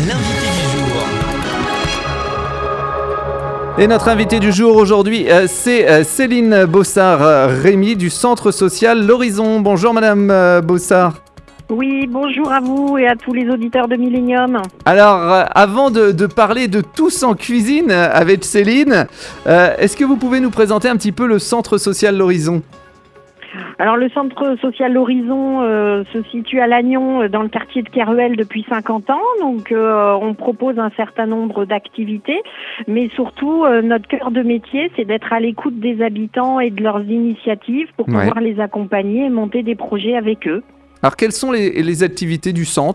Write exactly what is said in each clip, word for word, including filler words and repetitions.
l'invité du jour. Et notre invité du jour aujourd'hui, euh, c'est euh, Céline Bossard-Rémy du Centre social L'Horizon. Bonjour Madame euh, Bossard. Oui, bonjour à vous et à tous les auditeurs de Millennium. Alors, euh, avant de, de parler de Tous en cuisine euh, avec Céline, euh, est-ce que vous pouvez nous présenter un petit peu le Centre social L'Horizon ? Alors le centre social L'Horizon euh, se situe à Lannion, euh, dans le quartier de Keruel depuis cinquante ans. Donc euh, on propose un certain nombre d'activités, mais surtout euh, notre cœur de métier, c'est d'être à l'écoute des habitants et de leurs initiatives pour Ouais. pouvoir les accompagner et monter des projets avec eux. Alors, quelles sont les, les activités du centre ?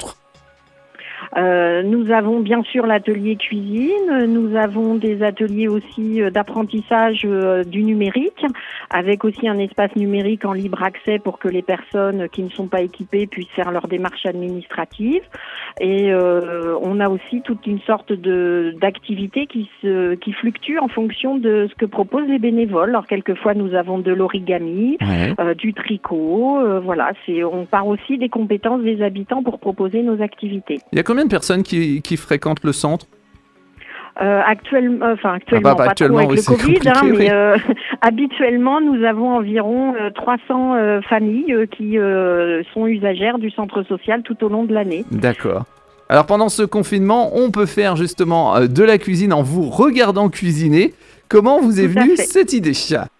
Euh, nous avons bien sûr l'atelier cuisine, nous avons des ateliers aussi euh, d'apprentissage euh, du numérique, avec aussi un espace numérique en libre accès pour que les personnes qui ne sont pas équipées puissent faire leurs démarches administratives. Et euh, on a aussi toute une sorte de d'activités qui se qui fluctuent en fonction de ce que proposent les bénévoles. Alors quelquefois nous avons de l'origami, Ouais. euh, du tricot, euh, voilà. C'est on part aussi des compétences des habitants pour proposer nos activités. Il y a combien de personnes qui, qui fréquentent le centre ? Euh, actuellement, euh, enfin actuellement, Ah bah, bah, pas actuellement, trop avec oui, le c'est Covid, hein, compliqué, oui. mais euh, habituellement, nous avons environ euh, trois cents euh, familles euh, qui euh, sont usagères du centre social tout au long de l'année. D'accord. Alors, pendant ce confinement, on peut faire justement euh, de la cuisine en vous regardant cuisiner. Comment vous est Tout à venue fait. cette idée ?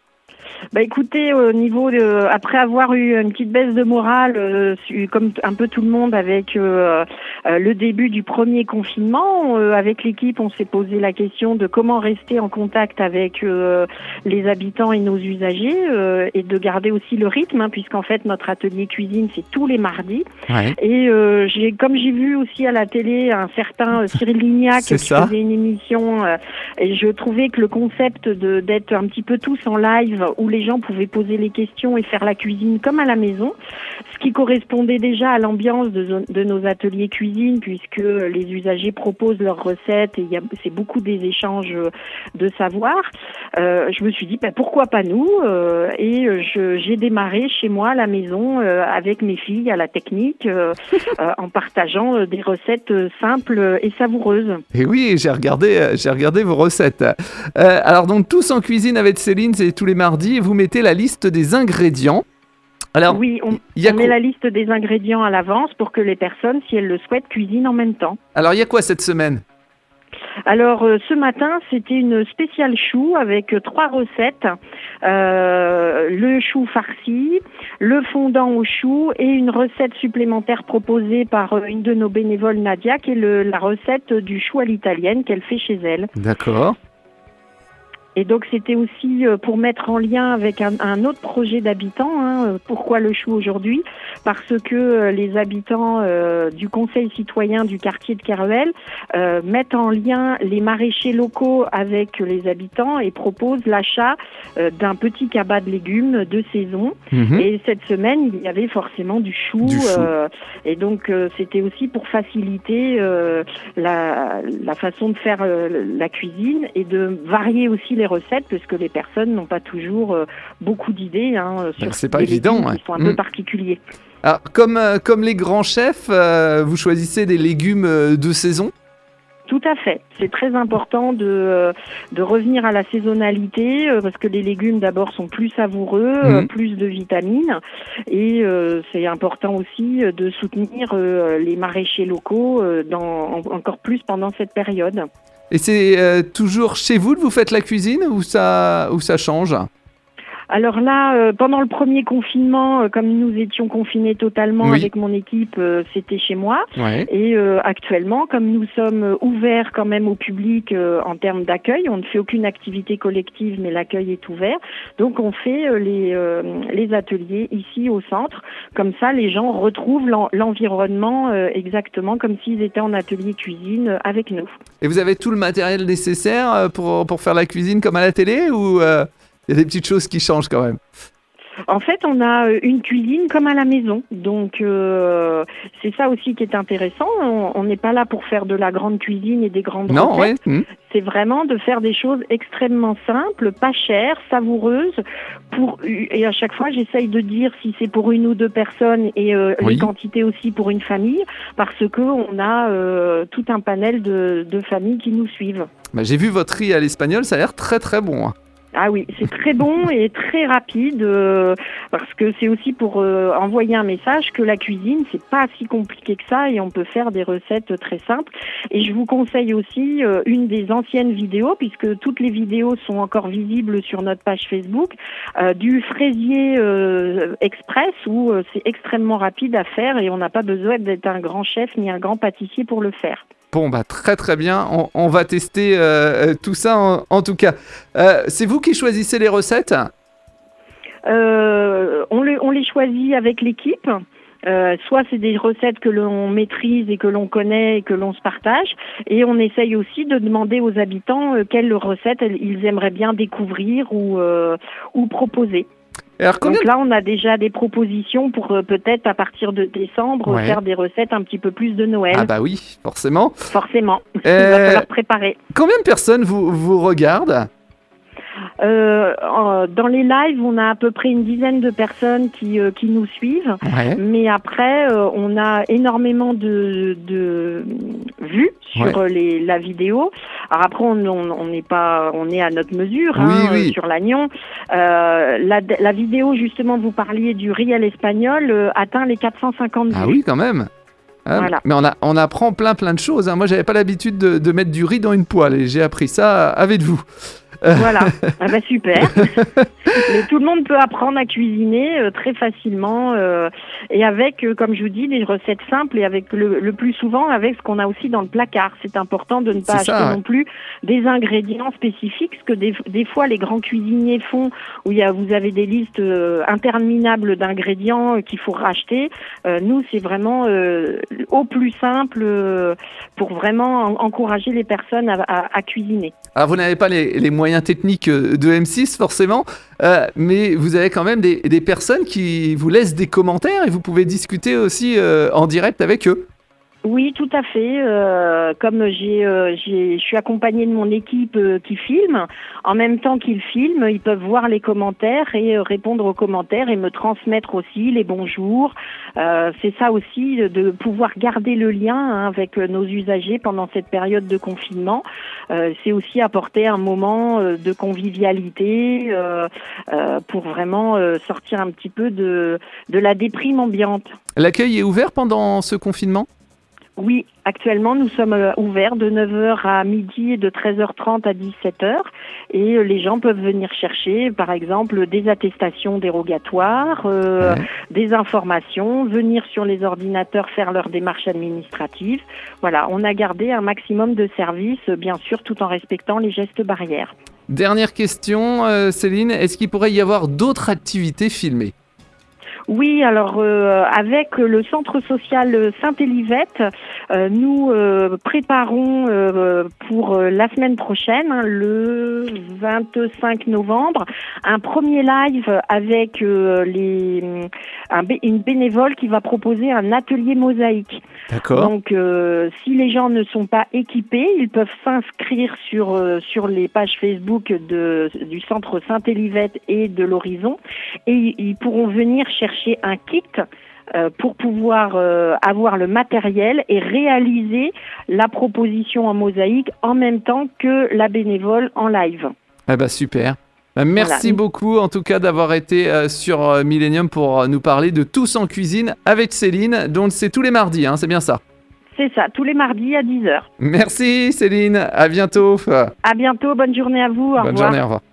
Bah écoutez, au niveau de, après avoir eu une petite baisse de morale, euh, su- comme t- un peu tout le monde avec euh, euh, le début du premier confinement, euh, avec l'équipe, on s'est posé la question de comment rester en contact avec euh, les habitants et nos usagers euh, et de garder aussi le rythme, hein, puisqu'en fait notre atelier cuisine c'est tous les mardis. Ouais. Et euh, j'ai, comme j'ai vu aussi à la télé un certain euh, Cyril Lignac C'est qui ça. faisait une émission, euh, et je trouvais que le concept de d'être un petit peu tous en live où les gens pouvaient poser les questions et faire la cuisine comme à la maison, ce qui correspondait déjà à l'ambiance de, de nos ateliers cuisine, puisque les usagers proposent leurs recettes et il y a, c'est beaucoup des échanges de savoir. Euh, je me suis dit bah, pourquoi pas nous, euh, et je, j'ai démarré chez moi à la maison euh, avec mes filles à la technique euh, euh, en partageant euh, des recettes euh, simples et savoureuses. Et oui, j'ai regardé, euh, j'ai regardé vos recettes. Euh, alors donc, Tous en cuisine avec Céline, c'est tous les mardis. Et vous mettez la liste des ingrédients. Alors, Oui, on, il y a on met quoi- la liste des ingrédients à l'avance pour que les personnes, si elles le souhaitent, cuisinent en même temps. alors, il y a quoi cette semaine ? Alors euh, ce matin, c'était une spéciale chou avec euh, trois recettes. Euh, le chou farci, le fondant au chou et une recette supplémentaire proposée par euh, une de nos bénévoles, Nadia, qui est le, la recette du chou à l'italienne qu'elle fait chez elle. D'accord. Et donc c'était aussi euh, pour mettre en lien avec un, un autre projet d'habitants. Hein, euh, pourquoi le chou aujourd'hui ? Parce que euh, les habitants euh, du Conseil citoyen du quartier de Keruel euh, mettent en lien les maraîchers locaux avec les habitants et proposent l'achat euh, d'un petit cabas de légumes de saison. Mhm. Et cette semaine, il y avait forcément du chou. Du chou. euh, et donc euh, c'était aussi pour faciliter euh, la, la façon de faire euh, la cuisine et de varier aussi les recettes, parce que les personnes n'ont pas toujours euh, beaucoup d'idées hein, sur Ben, c'est pas des évident, légumes ouais. qui sont un Mm. peu particuliers. Alors, comme, euh, comme les grands chefs, euh, vous choisissez des légumes euh, de saison ? Tout à fait. C'est très important de, euh, de revenir à la saisonnalité euh, parce que les légumes d'abord sont plus savoureux, euh, Mhm. plus de vitamines, et euh, c'est important aussi euh, de soutenir euh, les maraîchers locaux euh, dans, en- encore plus pendant cette période. Et c'est euh, toujours chez vous que vous faites la cuisine ou ça, ou ça change ? Alors là, euh, pendant le premier confinement, euh, comme nous étions confinés totalement Oui. avec mon équipe, euh, c'était chez moi. Ouais. Et euh, actuellement, comme nous sommes ouverts quand même au public euh, en termes d'accueil, on ne fait aucune activité collective, mais l'accueil est ouvert. Donc on fait euh, les, euh, les ateliers ici au centre. Comme ça, les gens retrouvent l'en- l'environnement euh, exactement comme s'ils étaient en atelier cuisine euh, avec nous. Et vous avez tout le matériel nécessaire euh, pour, pour faire la cuisine comme à la télé ou euh, il y a des petites choses qui changent quand même ? En fait, on a euh, une cuisine comme à la maison. Donc, euh, c'est ça aussi qui est intéressant. On on n'est pas là pour faire de la grande cuisine et des grandes Non, ouais. recettes. hmm. C'est vraiment de faire des choses extrêmement simples, pas chères, savoureuses. Pour, et à chaque fois, j'essaye de dire si c'est pour une ou deux personnes et euh, Oui. les quantités aussi pour une famille, parce que on a euh, tout un panel de, de familles qui nous suivent. Bah, j'ai vu votre riz à l'espagnol, ça a l'air très très bon. hein. Ah oui, c'est très bon et très rapide euh, parce que c'est aussi pour euh, envoyer un message que la cuisine, c'est pas si compliqué que ça et on peut faire des recettes très simples. Et je vous conseille aussi euh, une des anciennes vidéos, puisque toutes les vidéos sont encore visibles sur notre page Facebook, euh, du fraisier euh, express où euh, c'est extrêmement rapide à faire et on n'a pas besoin d'être un grand chef ni un grand pâtissier pour le faire. Bon, bah très très bien, on, on va tester euh, euh, tout ça en, en tout cas. Euh, c'est vous qui choisissez les recettes? Euh, on, le, on les choisit avec l'équipe. Euh, soit c'est des recettes que l'on maîtrise et que l'on connaît et que l'on se partage, et on essaye aussi de demander aux habitants euh, quelles recettes ils aimeraient bien découvrir ou, euh, ou proposer. Alors, combien... Donc là, on a déjà des propositions pour euh, peut-être à partir de décembre Ouais. faire des recettes un petit peu plus de Noël. Ah bah oui, forcément. Forcément, il Euh, va falloir préparer. Combien de personnes vous, vous regardent? Euh, en- dans les lives, on a à peu près une dizaine de personnes qui, euh, qui nous suivent. Ouais. Mais après, euh, on a énormément de, de vues sur Ouais. euh, les, la vidéo. Alors après, on on- on n'est pas, on est à notre mesure Oui, hein, oui. euh, sur l'agnon. Euh, la, la vidéo, justement, vous parliez du riz à l'espagnol, euh, atteint les quatre cent cinquante vues. Ah oui, quand même. Ah, Voilà. Mais on, a, on apprend plein plein de choses. hein. Moi, j'avais pas l'habitude de, de mettre du riz dans une poêle et j'ai appris ça avec vous. Voilà, ah bah super. Mais tout le monde peut apprendre à cuisiner euh, très facilement euh, et avec, euh, comme je vous dis, des recettes simples et avec le, le plus souvent avec ce qu'on a aussi dans le placard. C'est important de ne pas C'est acheter ça, ouais. non plus des ingrédients spécifiques, ce que des, des fois les grands cuisiniers font, où il y a, vous avez des listes euh, interminables d'ingrédients euh, qu'il faut racheter. Euh, nous, c'est vraiment euh, au plus simple euh, pour vraiment en- encourager les personnes à, à, à cuisiner. Alors, vous n'avez pas les, les moyens techniques euh, de M six, forcément, euh, mais vous avez quand même des, des personnes qui vous laissent des commentaires et vous pouvez discuter aussi euh, en direct avec eux. Oui, tout à fait. Euh, comme j'ai, euh, j'ai, je suis accompagnée de mon équipe euh, qui filme, en même temps qu'ils filment, ils peuvent voir les commentaires et euh, répondre aux commentaires et me transmettre aussi les bonjours. Euh, c'est ça aussi, de pouvoir garder le lien hein, avec euh, nos usagers pendant cette période de confinement. Euh, c'est aussi apporter un moment euh, de convivialité euh, euh, pour vraiment euh, sortir un petit peu de, de la déprime ambiante. L'accueil est ouvert pendant ce confinement? Oui, actuellement, nous sommes euh, ouverts de neuf heures à midi et de treize heures trente à dix-sept heures. Et euh, les gens peuvent venir chercher, par exemple, des attestations dérogatoires, euh, Ouais. des informations, venir sur les ordinateurs faire leurs démarches administratives. Voilà, on a gardé un maximum de services, euh, bien sûr, tout en respectant les gestes barrières. Dernière question, euh, Céline, est-ce qu'il pourrait y avoir d'autres activités filmées? Oui, alors euh, avec le centre social Saint-Élisette, euh, nous euh, préparons euh, pour euh, la semaine prochaine, hein, le vingt-cinq novembre, un premier live avec euh, les, un, bé- une bénévole qui va proposer un atelier mosaïque. D'accord. Donc, euh, si les gens ne sont pas équipés, ils peuvent s'inscrire sur euh, sur les pages Facebook de, du centre Saint-Élisette et de l'Horizon, et ils, ils pourront venir chercher un kit euh, pour pouvoir euh, avoir le matériel et réaliser la proposition en mosaïque en même temps que la bénévole en live. Eh ben, super. Bah, merci Voilà. beaucoup en tout cas d'avoir été euh, sur euh, Millennium pour euh, nous parler de Tous en cuisine avec Céline. Donc c'est tous les mardis, hein, c'est bien ça. C'est ça, tous les mardis à dix heures. Merci Céline, à bientôt. À bientôt, bonne journée à vous, au Bonne revoir. journée, au revoir.